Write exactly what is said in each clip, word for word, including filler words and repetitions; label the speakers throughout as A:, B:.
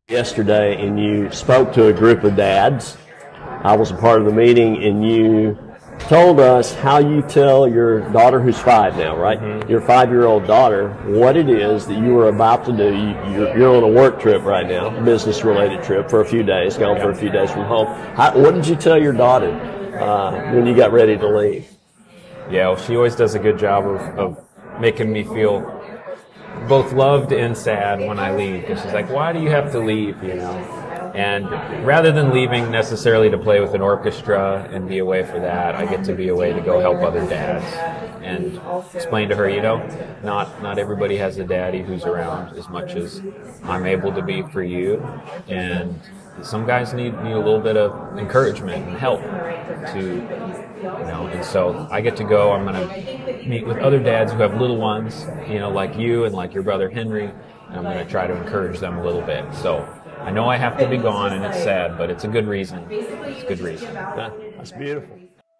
A: Yesterday, and you spoke to a group of dads. I was a part of the meeting, and you told us how you tell your daughter, who's five now, right? Mm-hmm. Your five-year-old daughter, what it is that you were about to do. You, you're, you're on a work trip right now, business-related trip for a few days, gone yeah. for a few days from home. How, what did you tell your daughter uh, when you got ready to leave?
B: Yeah, well, she always does a good job of, of making me feel both loved and sad when I leave. And she's like, why do you have to leave, you know? And rather than leaving necessarily to play with an orchestra and be away for that, I get to be away to go help other dads and explain to her, you know, not not everybody has a daddy who's around as much as I'm able to be for you. And some guys need, need a little bit of encouragement and help to, you know, and so I get to go. I'm going to meet with other dads who have little ones, you know, like you and like your brother Henry, and I'm going to try to encourage them a little bit. So I know I have to be gone, and it's sad, but it's a good reason. It's a good reason.
A: That's beautiful.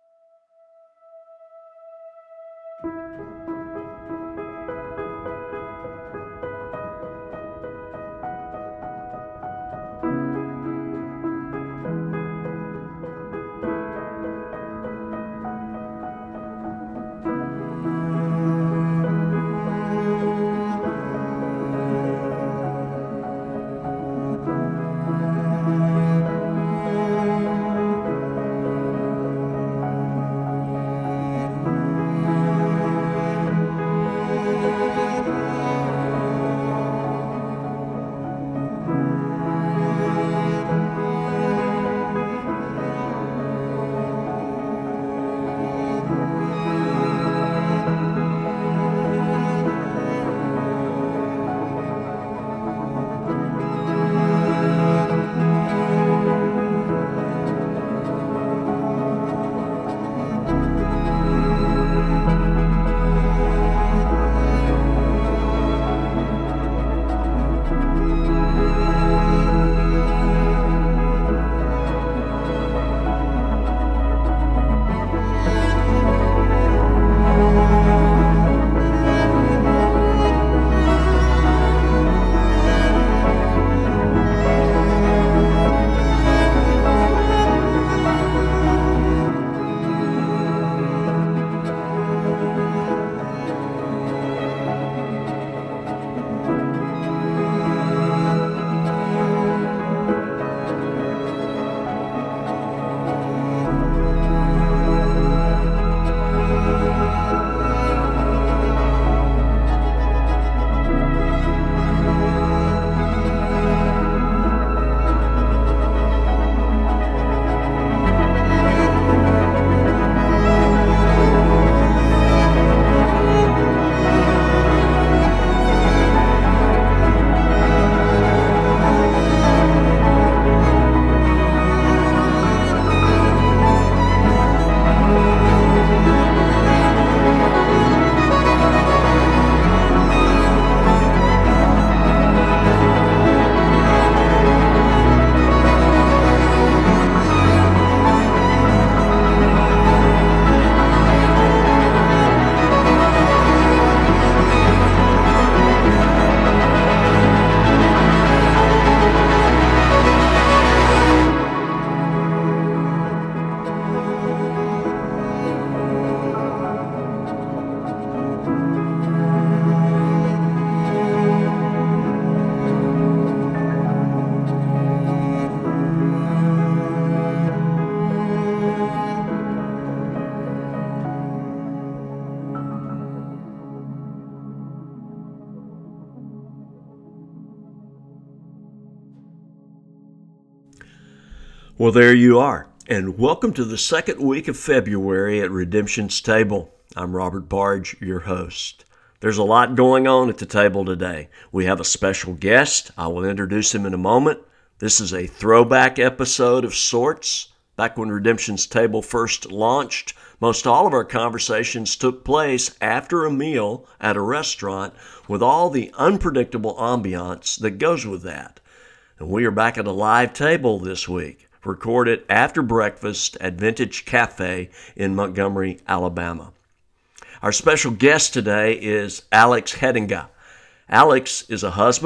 C: Well, there you are, and welcome to the second week of February at Redemption's Table. I'm Robert Barge, your host. There's a lot going on at the table today. We have a special guest. I will introduce him in a moment. This is a throwback episode of sorts. Back when Redemption's Table first launched, most all of our conversations took place after a meal at a restaurant with all the unpredictable ambiance that goes with that. And we are back at a live table this week, recorded after breakfast at Vintage Cafe in Montgomery, Alabama. Our special guest today is Alex Headinga. Alex is a husband,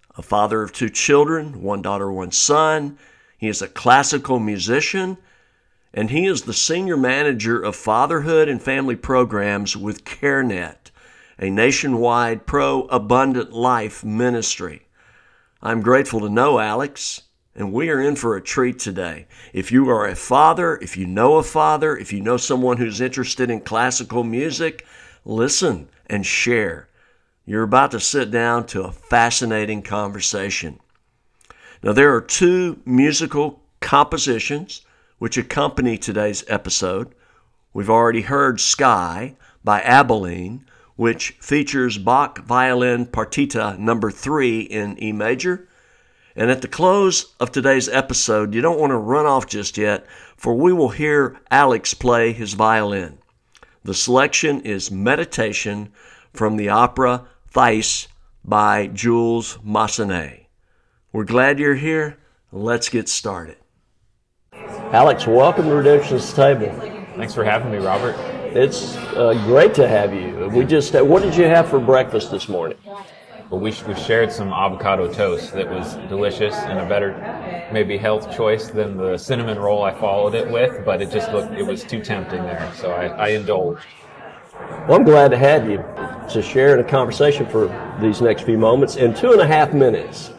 C: a father of two children, one daughter, one son. He is a classical musician, and he is the senior manager of fatherhood and family programs with CareNet, a nationwide pro-abundant life ministry. I'm grateful to know Alex, and we are in for a treat today. If you are a father, if you know a father, if you know someone who's interested in classical music, listen and share. You're about to sit down to a fascinating conversation. Now, there are two musical compositions which accompany today's episode. We've already heard Sky by Abilene, which features Bach Violin Partita number three in E major. And at the close of today's episode, you don't want to run off just yet, for we will hear Alex play his violin. The selection is Meditation from the opera Thais by Jules Massenet. We're glad you're here. Let's get started.
A: Alex, welcome to Redemption's Table.
B: Thanks for having me, Robert.
A: It's uh, great to have you. We just, uh, what did you have for breakfast this morning?
B: Well, we, we shared some avocado toast that was delicious and a better, maybe health choice than the cinnamon roll I followed it with, but it just looked, it was too tempting there, so I, I indulged.
A: Well, I'm glad to have you to share in a conversation for these next few moments. In two and a half minutes,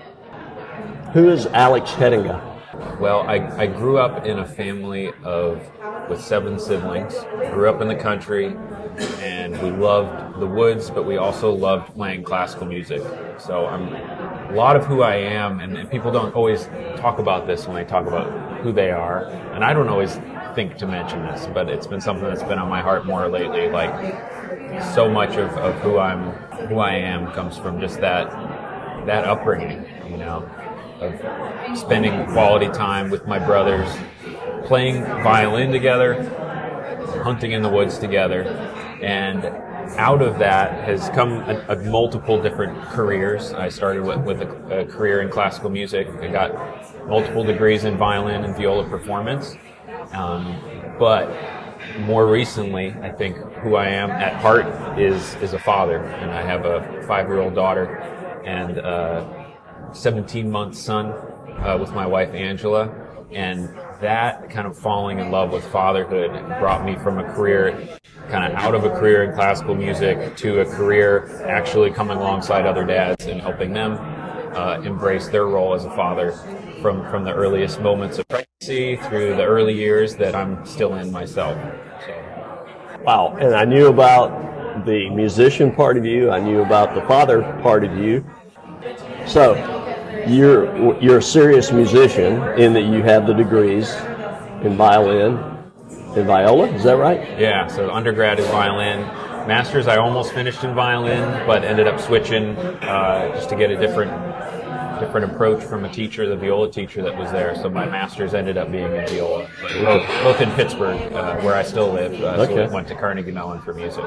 A: who is Alex Hettinga?
B: Well, I, I grew up in a family of with seven siblings. Grew up in the country, and we loved the woods, but we also loved playing classical music. So I'm a lot of who I am, and, and people don't always talk about this when they talk about who they are, and I don't always think to mention this, but it's been something that's been on my heart more lately. Like, so much of, of who I'm, who I am comes from just that that upbringing, you know, of spending quality time with my brothers, playing violin together, hunting in the woods together, and out of that has come a, a multiple different careers. I started with, with a, a career in classical music. I got multiple degrees in violin and viola performance, um, but more recently, I think who I am at heart is is a father, and I have a five-year-old daughter and a seventeen-month son uh, with my wife Angela, and that kind of falling in love with fatherhood brought me from a career, kind of out of a career in classical music to a career actually coming alongside other dads and helping them uh, embrace their role as a father from, from the earliest moments of pregnancy through the early years that I'm still in myself. So.
A: Wow, and I knew about the musician part of you, I knew about the father part of you. So, You're you're a serious musician in that you have the degrees in violin and viola, is that right?
B: Yeah, so undergrad is violin. Master's I almost finished in violin, but ended up switching uh, just to get a different different approach from a teacher, the viola teacher that was there. So my master's ended up being in viola, but both, both in Pittsburgh, uh, where I still live. Uh,
A: okay.
B: So I went to Carnegie Mellon for music.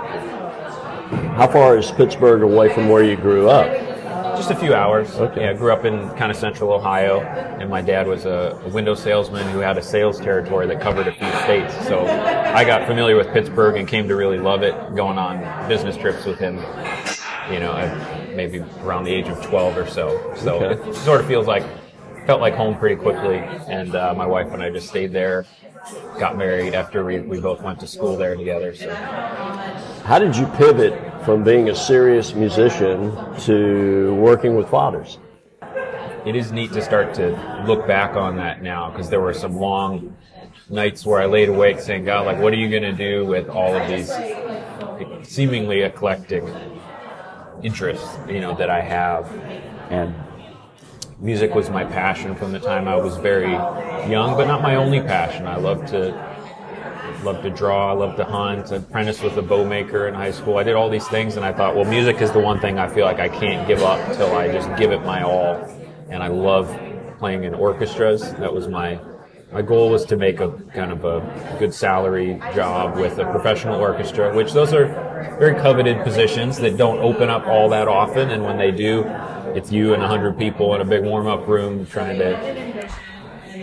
A: How far is Pittsburgh away from where you grew up?
B: Just a few hours.
A: Okay.
B: Yeah, I grew up in kind of central Ohio, and my dad was a, a window salesman who had a sales territory that covered a few states. So I got familiar with Pittsburgh and came to really love it, going on business trips with him, you know, at maybe around the age of twelve or so. So
A: okay.
B: It sort of feels like, felt like home pretty quickly, and uh, my wife and I just stayed there, got married after we, we both went to school there together. So.
A: How did you pivot from being a serious musician to working with fathers?
B: It is neat to start to look back on that now, because there were some long nights where I laid awake saying, God, like, what are you going to do with all of these seemingly eclectic interests, you know, that I have? And music was my passion from the time I was very young, but not my only passion. I love to Love to draw, I love to hunt, I apprenticed with a bow maker in high school. I did all these things, and I thought, well, music is the one thing I feel like I can't give up until I just give it my all. And I love playing in orchestras. That was my my goal, was to make a kind of a good salary job with a professional orchestra, which those are very coveted positions that don't open up all that often. And when they do, it's you and a hundred people in a big warm-up room trying to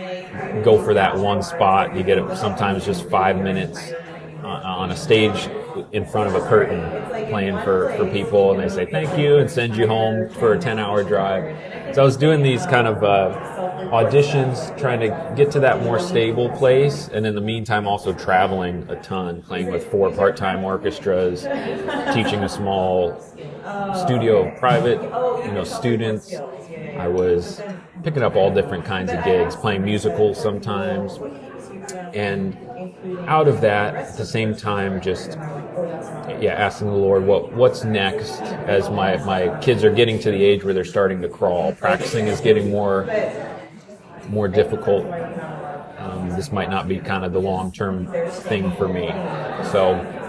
B: go for that one spot. You get sometimes just five minutes uh, on a stage in front of a curtain playing for, for people, and they say thank you and send you home for a ten-hour drive. So I was doing these kind of uh, auditions, trying to get to that more stable place, and in the meantime also traveling a ton, playing with four part-time orchestras, teaching a small studio of private, you know, students. I was picking up all different kinds of gigs, playing musicals sometimes, and out of that, at the same time, just yeah, asking the Lord what what's next as my, my kids are getting to the age where they're starting to crawl. Practicing is getting more more difficult. Um, this might not be kind of the long-term thing for me. So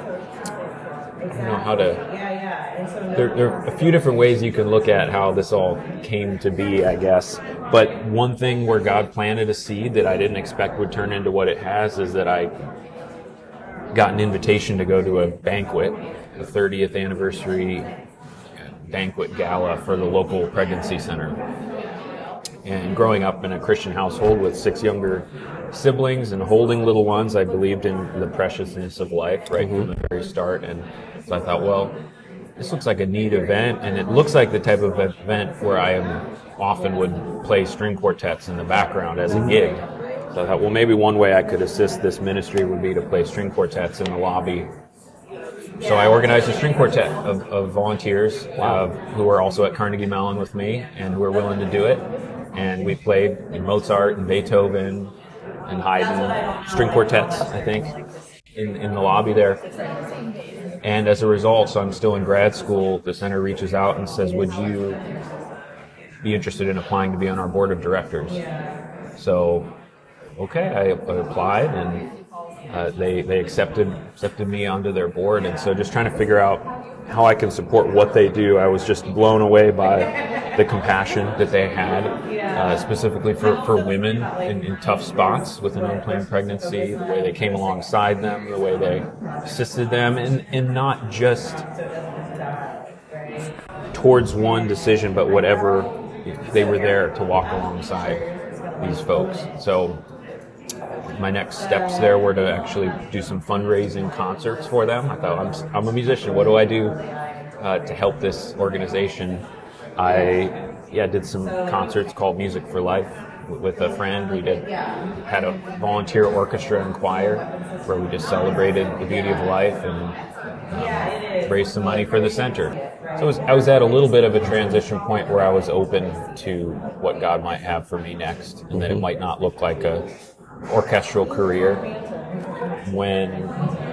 B: I don't know how to... There, there are a few different ways you can look at how this all came to be, I guess. But one thing where God planted a seed that I didn't expect would turn into what it has is that I got an invitation to go to a banquet, the thirtieth anniversary banquet gala for the local pregnancy center. And growing up in a Christian household with six younger siblings and holding little ones, I believed in the preciousness of life right from the very start. And so I thought, well, this looks like a neat event, and it looks like the type of event where I am often would play string quartets in the background as a gig. So I thought, well, maybe one way I could assist this ministry would be to play string quartets in the lobby. So I organized a string quartet of, of volunteers uh, who were also at Carnegie Mellon with me and who were willing to do it. And we played Mozart and Beethoven and Haydn, string quartets, I think, in, in the lobby there. And as a result, so I'm still in grad school, the center reaches out and says, would you be interested in applying to be on our board of directors? So, okay, I, I applied, and uh, they they accepted accepted me onto their board. And so just trying to figure out how I can support what they do. I was just blown away by the compassion that they had, uh, specifically for, for women in, in tough spots with an unplanned pregnancy, the way they came alongside them, the way they assisted them, and, and not just towards one decision, but whatever, they were there to walk alongside these folks. So my next steps there were to actually do some fundraising concerts for them. I thought, I'm, I'm a musician. What do I do uh, to help this organization? I yeah did some concerts called Music for Life with a friend. We did had a volunteer orchestra and choir where we just celebrated the beauty of life and um, raised some money for the center. So I was, I was at a little bit of a transition point where I was open to what God might have for me next, and that it might not look like a orchestral career. When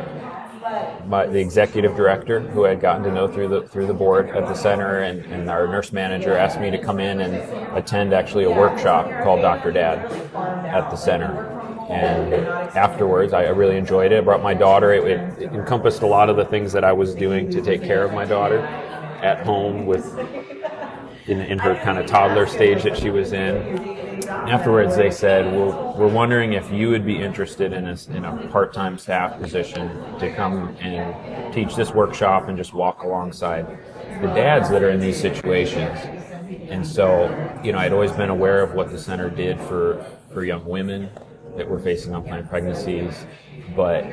B: my, the executive director, who I had gotten to know through the through the board at the center, and, and our nurse manager asked me to come in and attend actually a workshop called Doctor Dad at the center. And afterwards, I really enjoyed it. I brought my daughter. It, it, it encompassed a lot of the things that I was doing to take care of my daughter at home with in, in her kind of toddler stage that she was in. Afterwards, they said, well, we're wondering if you would be interested in a, in a part-time staff position to come and teach this workshop and just walk alongside the dads that are in these situations. And so, you know, I'd always been aware of what the center did for, for young women that were facing unplanned pregnancies, but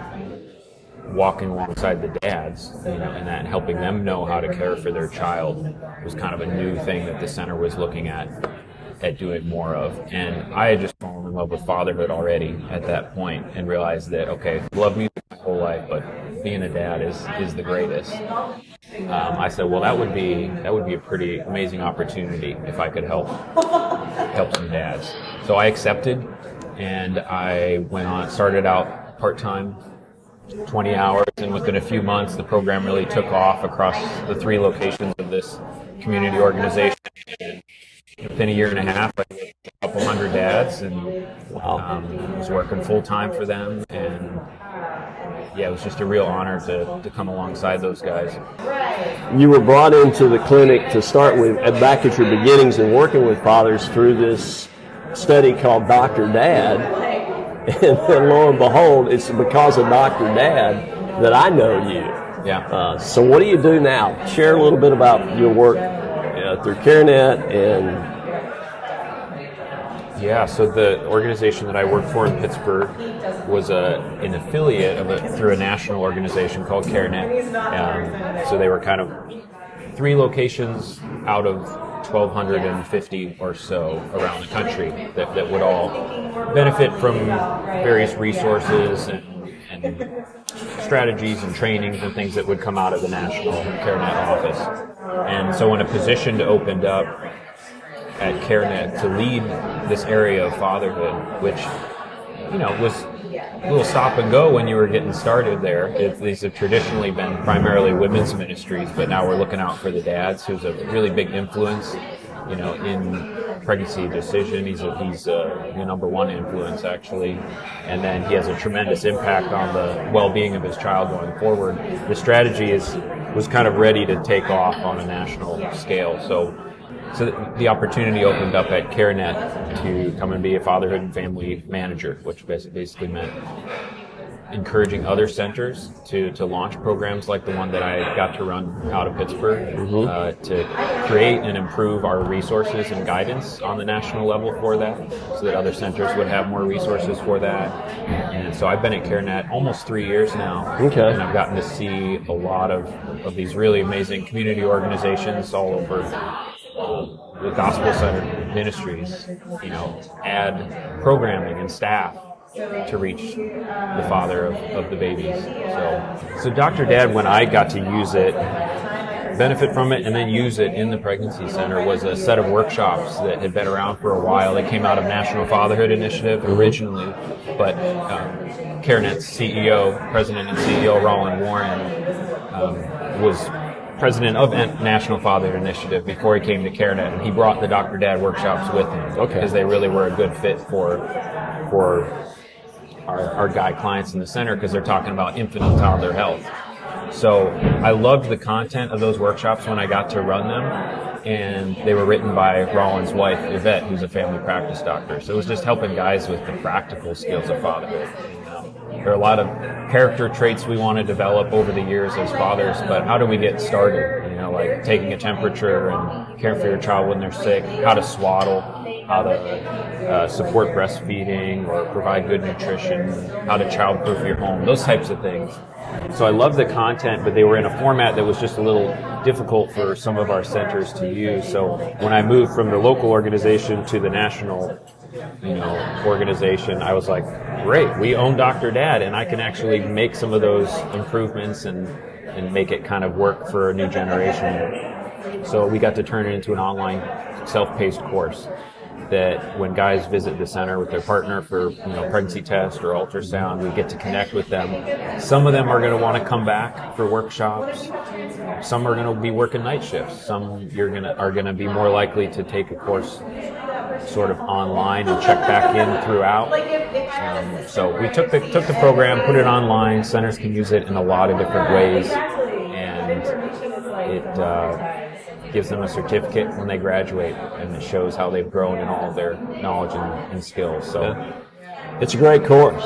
B: walking alongside the dads, you know, and that helping them know how to care for their child was kind of a new thing that the center was looking at at doing more of. And I had just fallen in love with fatherhood already at that point and realized that, okay, love music my whole life, but being a dad is is the greatest. Um, I said, well, that would be that would be a pretty amazing opportunity if I could help help some dads. So I accepted, and I went on, started out part-time, twenty hours, and within a few months the program really took off across the three locations of this community organization. And within a year and a half, I had a couple hundred dads, and um, was working full-time for them, and yeah, it was just a real honor to, to come alongside those guys.
A: You were brought into the clinic to start with, back at your beginnings and working with fathers through this study called Doctor Dad, and then lo and behold, it's because of Doctor Dad that I know you.
B: Yeah.
A: Uh, so what do you do now? Share a little bit about your work uh, through CareNet and
B: Yeah, so the organization that I worked for in Pittsburgh was a, an affiliate of a, through a national organization called CareNet. Um, so they were kind of three locations out of twelve fifty or so around the country that, that would all benefit from various resources and, and strategies and trainings and things that would come out of the national CareNet office. And so when a position opened up at CareNet to lead this area of fatherhood, which, you know, was a little stop and go when you were getting started there. It, these have traditionally been primarily women's ministries, but now we're looking out for the dads, who's a really big influence, you know, in pregnancy decision. He's a, he's a, the number one influence, actually, and then he has a tremendous impact on the well-being of his child going forward. The strategy is was kind of ready to take off on a national scale, so. So the opportunity opened up at CareNet to come and be a fatherhood and family manager, which basically meant encouraging other centers to, to launch programs like the one that I got to run out of Pittsburgh, mm-hmm. uh, to create and improve our resources and guidance on the national level for that, so that other centers would have more resources for that. And so I've been at CareNet almost three years now,
A: okay.
B: and I've gotten to see a lot of, of these really amazing community organizations all over the gospel-centered ministries, you know, add programming and staff to reach the father of, of the babies. So, so Doctor Dad, when I got to use it, benefit from it, and then use it in the pregnancy center, was a set of workshops that had been around for a while. They came out of National Fatherhood Initiative originally, but um, CareNet's C E O, President and C E O Roland Warren, um, was president of National Fatherhood Initiative before he came to CareNet, and he brought the Doctor Dad workshops with him, okay, because they really were a good fit for for our, our guy clients in the center, because they're talking about infant and toddler health. So I loved the content of those workshops when I got to run them, and they were written by Roland's wife, Yvette, who's a family practice doctor. So it was just helping guys with the practical skills of fatherhood. There are a lot of character traits we want to develop over the years as fathers, but how do we get started? You know, like taking a temperature and caring for your child when they're sick, how to swaddle, how to uh, support breastfeeding or provide good nutrition, how to childproof your home, those types of things. So I love the content, but they were in a format that was just a little difficult for some of our centers to use. So when I moved from the local organization to the national, you know, organization, I was like, great, we own Doctor Dad, and I can actually make some of those improvements and, and make it kind of work for a new generation. So we got to turn it into an online self-paced course that when guys visit the center with their partner for, you know, pregnancy test or ultrasound, we get to connect with them. Some of them are going to want to come back for workshops. Some are going to be working night shifts. Some you're going to are going to be more likely to take a course sort of online and check back in throughout. Um, so we took the took the program, put it online. Centers can use it in a lot of different ways, and it uh, gives them a certificate when they graduate, and it shows how they've grown in all of their knowledge and, and skills. So
A: yeah. It's a great course.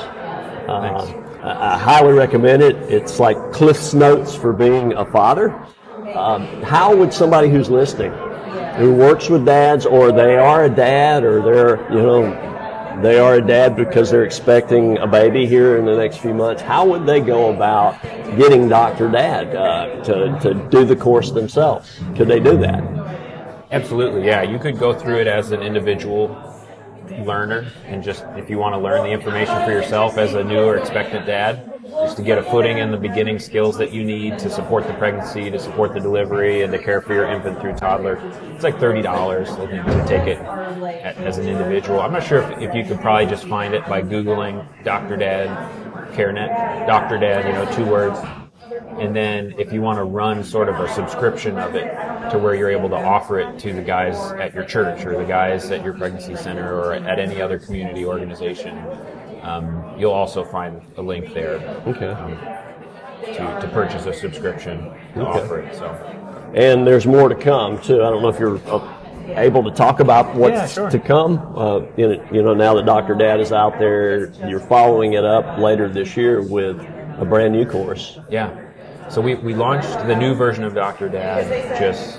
A: Uh, I, I highly recommend it. It's like Cliff's Notes for being a father. Um, how would somebody who's listening, who works with dads, or they are a dad, or they're, you know, they are a dad because they're expecting a baby here in the next few months, how would they go about getting Doctor Dad uh, to, to do the course themselves? Could they do that?
B: Absolutely, yeah. You could go through it as an individual learner, and just, if you want to learn the information for yourself as a new or expectant dad, just to get a footing in the beginning skills that you need to support the pregnancy, to support the delivery, and to care for your infant through toddler. It's like thirty dollars, I think, to take it as an individual. I'm not sure if, if you could probably just find it by Googling Doctor Dad, CareNet, Doctor Dad, you know, two words. And then if you want to run sort of a subscription of it to where you're able to offer it to the guys at your church or the guys at your pregnancy center or at any other community organization, um, you'll also find a link there.
A: Okay.
B: Um, to, to purchase a subscription to okay. offer it. So,
A: and there's more to come too. I don't know if you're uh, able to talk about what's
B: yeah, sure.
A: to come. Uh, in, you know, now that Doctor Dad is out there, you're following it up later this year with a brand new course.
B: Yeah. So we, we launched the new version of Doctor Dad just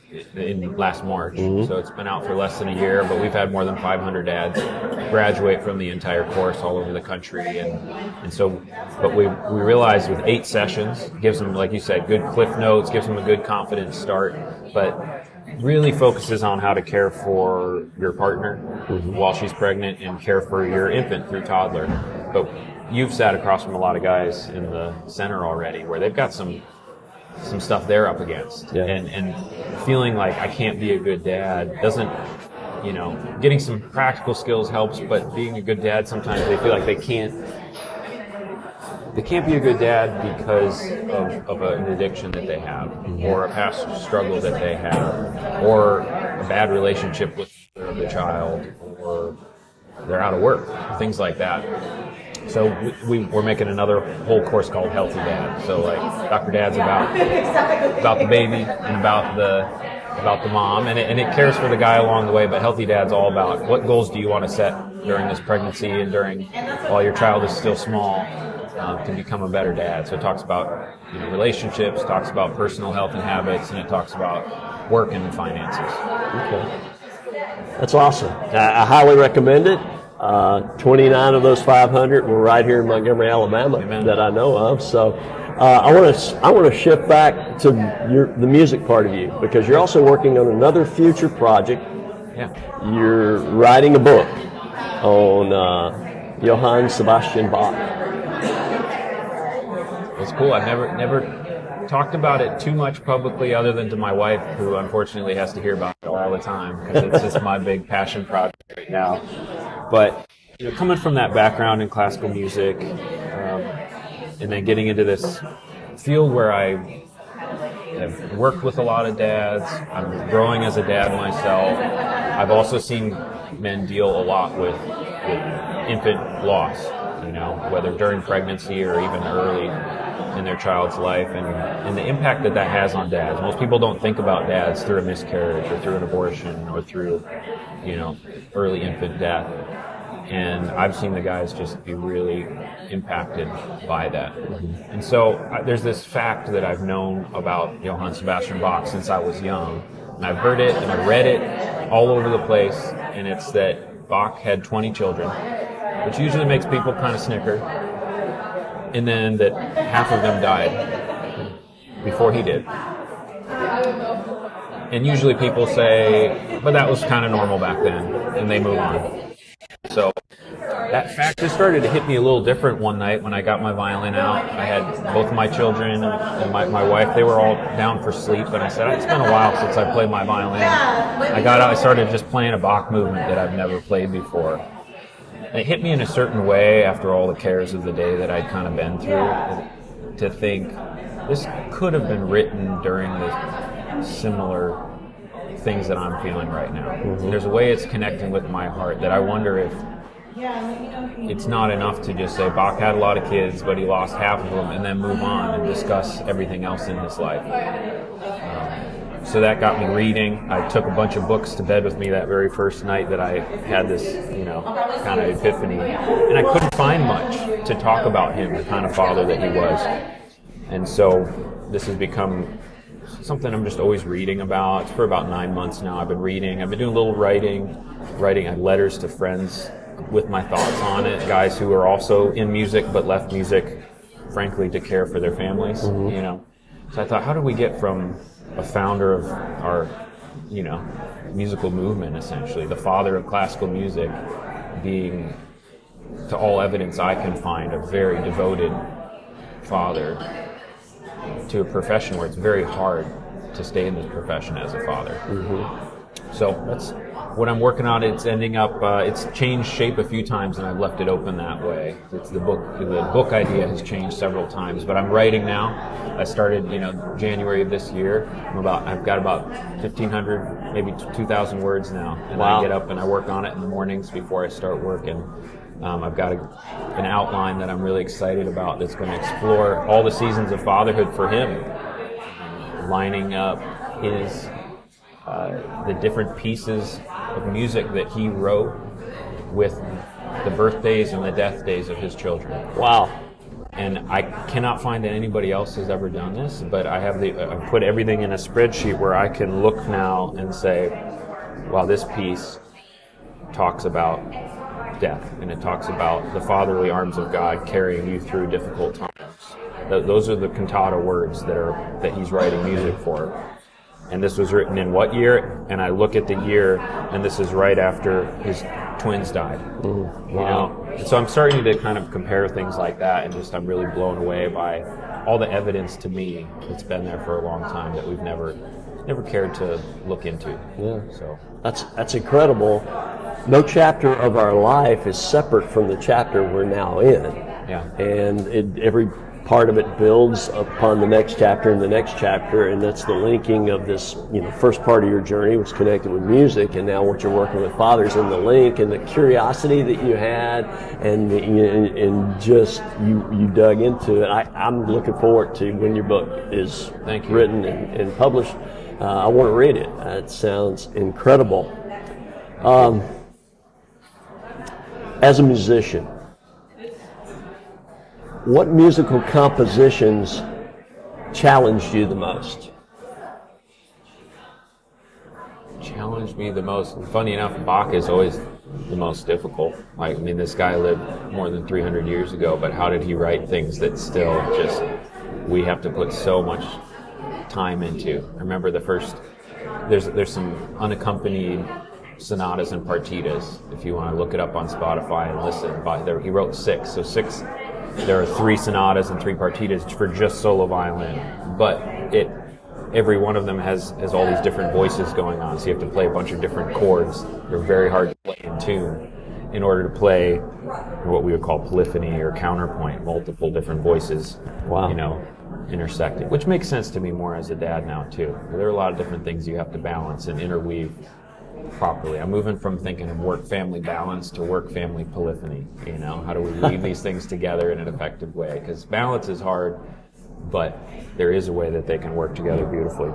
B: in last March. Mm-hmm. So it's been out for less than a year, but we've had more than five hundred dads graduate from the entire course all over the country. And, and so, but we, we realized with eight sessions, gives them, like you said, good cliff notes, gives them a good confidence start, but really focuses on how to care for your partner mm-hmm. while she's pregnant and care for your infant through toddler. But you've sat across from a lot of guys in the center already where they've got some some stuff they're up against. Yeah. And, and feeling like I can't be a good dad doesn't, you know, getting some practical skills helps, but being a good dad, sometimes they feel like they can't They can't be a good dad because of, of an addiction that they have, mm-hmm. or a past struggle that they have, or a bad relationship with the child, or they're out of work, things like that. So we, we, we're making another whole course called Healthy Dad. So like Doctor Dad's about about the baby and about the about the mom, and it, and it cares for the guy along the way. But Healthy Dad's all about what goals do you want to set during this pregnancy and during while your child is still small. Uh, to become a better dad. So it talks about, you know, relationships, talks about personal health and habits, and it talks about work and finances.
A: Okay. That's awesome. I, I highly recommend it. Uh, twenty-nine of those five hundred were right here in Montgomery, Alabama. Amen. That I know of. So uh, I want to I want to shift back to your, the music part of you, because you're also working on another future project.
B: Yeah.
A: You're writing a book on uh, Johann Sebastian Bach.
B: It's cool. I've never never talked about it too much publicly, other than to my wife, who unfortunately has to hear about it all the time because it's just my big passion project right now. But you know, coming from that background in classical music, um, and then getting into this field where I have worked with a lot of dads, I'm growing as a dad myself. I've also seen men deal a lot with, with infant loss, you know, whether during pregnancy or even early in their child's life, and, and the impact that that has on dads. Most people don't think about dads through a miscarriage or through an abortion or through, you know, early infant death. And I've seen the guys just be really impacted by that. Mm-hmm. And so uh, there's this fact that I've known about Johann Sebastian Bach since I was young. And I've heard it and I've read it all over the place, and it's that Bach had twenty children, which usually makes people kind of snicker, and then that half of them died before he did. And usually people say, but that was kind of normal back then, and they move on. So that fact just started to hit me a little different one night when I got my violin out. I had both my children and my, my wife, they were all down for sleep, and I said, it's been a while since I played my violin. I got out, I started just playing a Bach movement that I've never played before. It hit me in a certain way after all the cares of the day that I'd kind of been through, to think this could have been written during the similar things that I'm feeling right now. Mm-hmm. There's a way it's connecting with my heart that I wonder if it's not enough to just say Bach had a lot of kids, but he lost half of them, and then move on and discuss everything else in his life. Um, So that got me reading. I took a bunch of books to bed with me that very first night that I had this, you know, kind of epiphany. And I couldn't find much to talk about him, the kind of father that he was. And so this has become something I'm just always reading about. For about nine months now I've been reading. I've been doing a little writing, writing letters to friends with my thoughts on it, guys who are also in music but left music, frankly, to care for their families, mm-hmm. you know. So I thought, how do we get from a founder of our, you know, musical movement, essentially, the father of classical music, being, to all evidence I can find, a very devoted father, to a profession where it's very hard to stay in this profession as a father. Mm-hmm. So that's what I'm working on. It's ending up, uh, it's changed shape a few times, and I've left it open that way. It's the book, the book idea has changed several times, but I'm writing now. I started, you know, January of this year. I'm about, I've got about fifteen hundred, maybe two thousand words now, and wow. I get up and I work on it in the mornings before I start working. Um, I've got a, an outline that I'm really excited about that's going to explore all the seasons of fatherhood for him, lining up his uh, the different pieces of music that he wrote with the birthdays and the death days of his children.
A: Wow.
B: and I cannot find that anybody else has ever done this, but I have the I put everything in a spreadsheet where I can look now and say, wow, this piece talks about death, and it talks about the fatherly arms of God carrying you through difficult times. Th- those are the cantata words that are that he's writing music for. And this was written in what year? And I look at the year, and this is right after his twins died.
A: Ooh,
B: you
A: wow.
B: know, so I'm starting to kind of compare things like that, and just I'm really blown away by all the evidence to me that's been there for a long time that we've never never cared to look into.
A: Yeah.
B: So
A: That's that's incredible. No chapter of our life is separate from the chapter we're now in.
B: Yeah.
A: And it, every part of it builds upon the next chapter and the next chapter, and that's the linking of this, you know, first part of your journey was connected with music, and now what you're working with fathers in the link, and the curiosity that you had, and the, and, and just you you dug into it. I, I'm looking forward to when your book is
B: Thank you.
A: written and, and published. Uh, I want to read it. Uh, it sounds incredible. Um, as a musician, what musical compositions challenged you the most?
B: Challenged me the most. Funny enough, Bach is always the most difficult. Like, I mean, this guy lived more than three hundred years ago, but how did he write things that still just, we have to put so much time into? I remember the first, there's there's some unaccompanied sonatas and partitas, if you want to look it up on Spotify and listen. By there, he wrote six, so six, there are three sonatas and three partitas for just solo violin, but it every one of them has, has all these different voices going on, so you have to play a bunch of different chords. They're very hard to play in tune in order to play what we would call polyphony or counterpoint, multiple different voices,
A: Wow.
B: you know, intersecting, which makes sense to me more as a dad now too. There are a lot of different things you have to balance and interweave properly. I'm moving from thinking of work-family balance to work-family polyphony. You know, how do we weave these things together in an effective way? Because balance is hard, but there is a way that they can work together beautifully.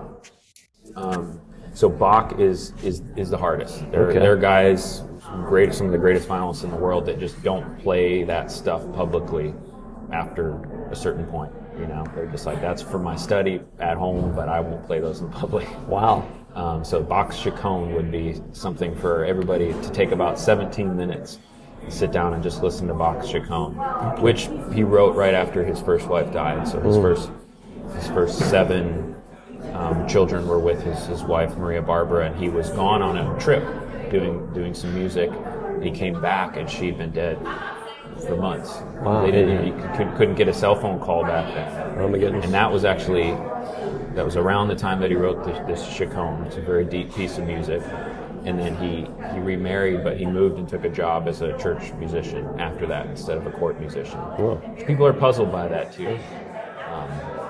B: Um, so Bach is is is the hardest. There,
A: Okay.
B: there are guys, great, some of the greatest violinists in the world, that just don't play that stuff publicly after a certain point. You know, they're just like, that's for my study at home, but I won't play those in public.
A: Wow.
B: Um, so Bach's Chaconne would be something for everybody to take about seventeen minutes and sit down and just listen to Bach's Chaconne, which he wrote right after his first wife died. So his first his first seven um, children were with his, his wife, Maria Barbara, and he was gone on a trip doing doing some music. He came back and she'd been dead for months.
A: Wow.
B: They didn't, he couldn't, couldn't get a cell phone call back then.
A: Oh my goodness.
B: And that was actually, that was around the time that he wrote this, this Chaconne. It's a very deep piece of music. And then he, he remarried, but he moved and took a job as a church musician after that instead of a court musician.
A: Wow.
B: People are puzzled by that too. Um,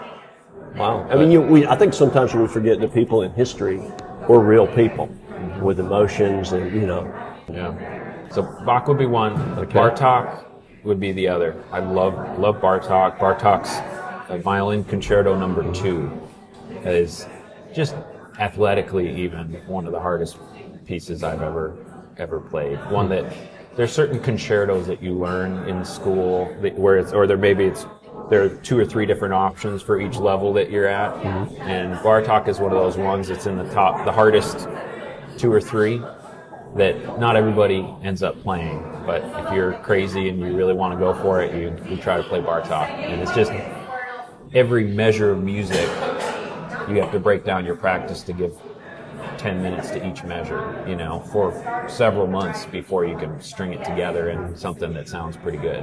A: Wow. I mean, you, we, I think sometimes we forget that people in history were real people with emotions and, you know.
B: yeah. So Bach would be one.
A: Okay.
B: Bartók would be the other. I love love Bartók. Bartók's uh, Violin Concerto Number Two is just athletically even one of the hardest pieces I've ever ever played. One that there's certain concertos that you learn in school that, where it's, or there maybe it's there are two or three different options for each level that you're at, mm-hmm. and Bartók is one of those ones that's in the top, the hardest two or three that not everybody ends up playing. But if you're crazy and you really want to go for it, you, you try to play Bartók. And it's just every measure of music, you have to break down your practice to give ten minutes to each measure, you know, for several months before you can string it together in something that sounds pretty good.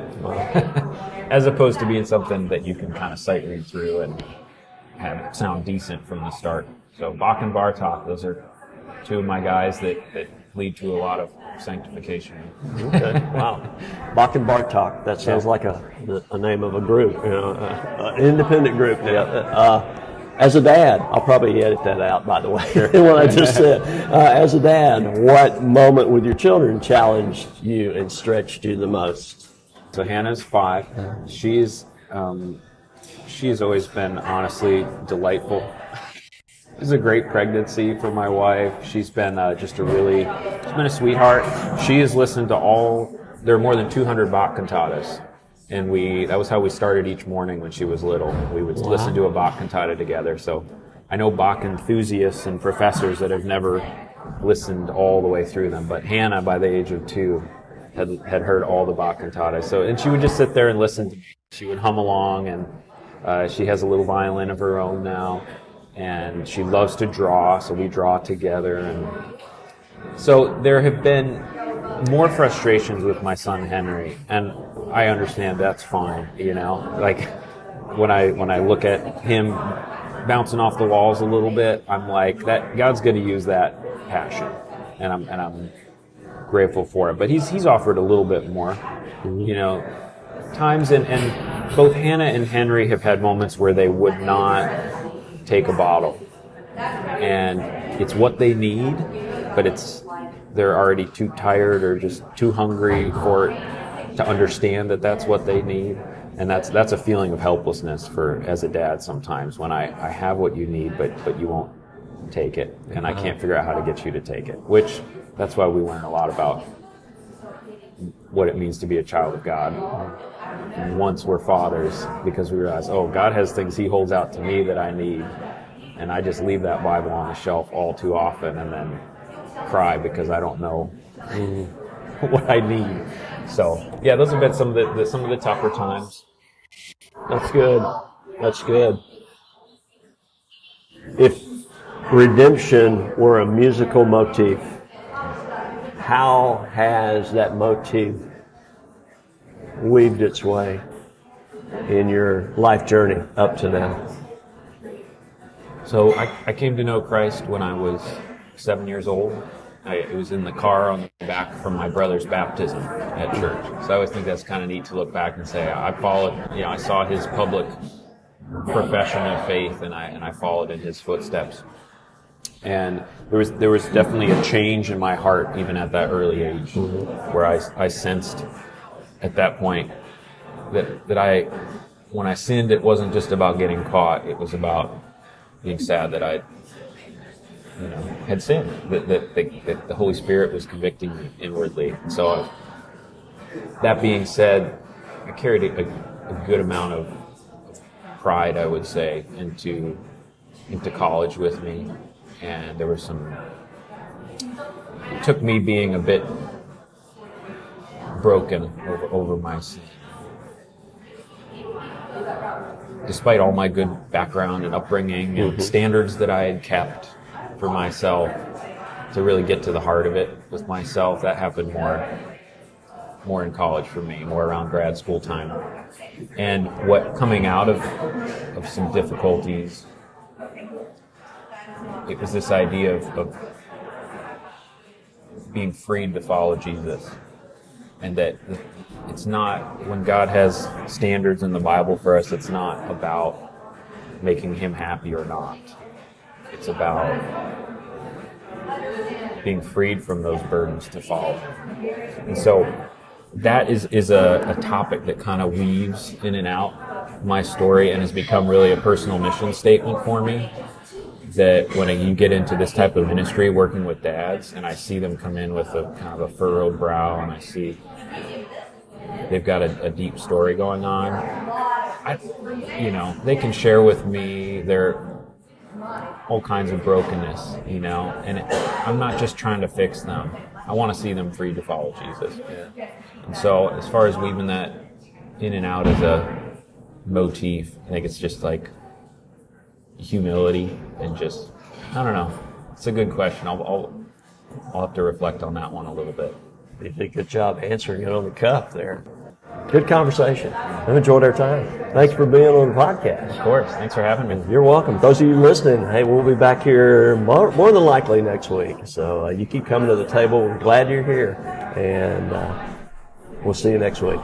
B: As opposed to being something that you can kind of sight read through and have it sound decent from the start. So Bach and Bartók, those are two of my guys that, that lead to a lot of sanctification.
A: Okay. Wow. Bach and Bartók. That sounds like a a name of a group, you know, uh, an independent group. Yeah. Uh, as a dad, I'll probably edit that out, by the way, what I just said. Uh, as a dad, what moment with your children challenged you and stretched you the most?
B: So Hannah's five. She's um, she's always been honestly delightful. This is a great pregnancy for my wife. She's been uh, just a really, she's been a sweetheart. She has listened to all, there are more than two hundred Bach cantatas. and we that was how we started each morning when she was little. We would
A: Wow.
B: listen to a Bach cantata together. So I know Bach enthusiasts and professors that have never listened all the way through them, but Hannah, by the age of two, had had heard all the Bach cantatas. So, and she would just sit there and listen to me. She would hum along, and uh, she has a little violin of her own now, and she loves to draw, so we draw together. And so there have been more frustrations with my son Henry, and I understand that's fine, you know. Like when I when I look at him bouncing off the walls a little bit, I'm like, that God's going to use that passion, and I'm and I'm grateful for it. But he's he's offered a little bit more, you know, times, and, and both Hannah and Henry have had moments where they would not take a bottle, and it's what they need, but it's they're already too tired or just too hungry for it to understand that that's what they need. And that's that's a feeling of helplessness for as a dad sometimes, when I, I have what you need, but but you won't take it, and I can't figure out how to get you to take it. Which that's why we learn a lot about what it means to be a child of God once we're fathers, because we realize, oh, God has things He holds out to me that I need, and I just leave that Bible on the shelf all too often, and then cry because I don't know what I need. So yeah, those have been some of the, the some of the tougher times.
A: That's good. That's good. If redemption were a musical motif, how has that motif weaved its way in your life journey up to now?
B: So I, I came to know Christ when I was seven years old. I, it was in the car on the back from my brother's baptism at church. So I always think that's kind of neat to look back and say, I followed, you know, I saw his public profession of faith, and I and I followed in his footsteps. And there was there was definitely a change in my heart even at that early age, where I, I sensed at that point that that I when I sinned, it wasn't just about getting caught. It was about being sad that I you know had sinned, that that, that, that the Holy Spirit was convicting me inwardly. And so I, that being said, I carried a, a good amount of pride, I would say, into into college with me. And there was some, it took me being a bit broken over, over my sin. Despite all my good background and upbringing and mm-hmm. standards that I had kept for myself, to really get to the heart of it with myself, that happened more, more in college for me, more around grad school time. And what coming out of, of some difficulties, it was this idea of, of being freed to follow Jesus. And that it's not, when God has standards in the Bible for us, it's not about making Him happy or not. It's about being freed from those burdens to follow Him. And so that is, is a, a topic that kind of weaves in and out my story and has become really a personal mission statement for me. That when you get into this type of ministry, working with dads, and I see them come in with a kind of a furrowed brow, and I see they've got a, a deep story going on, I, you know, they can share with me their all kinds of brokenness, you know, and it, I'm not just trying to fix them. I want to see them free to follow Jesus. And so as far as weaving that in and out as a motif, I think it's just like humility and just, I don't know. It's a good question. I'll, I'll I'll have to reflect on that one a little bit.
A: You did a good job answering it on the cuff there. Good conversation. I've enjoyed our time. Thanks for being on the podcast.
B: Of course. Thanks for having me.
A: You're welcome. Those of you listening, hey, we'll be back here more, more than likely next week. So uh, you keep coming to the table. We're glad you're here. And uh, we'll see you next week.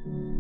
A: you.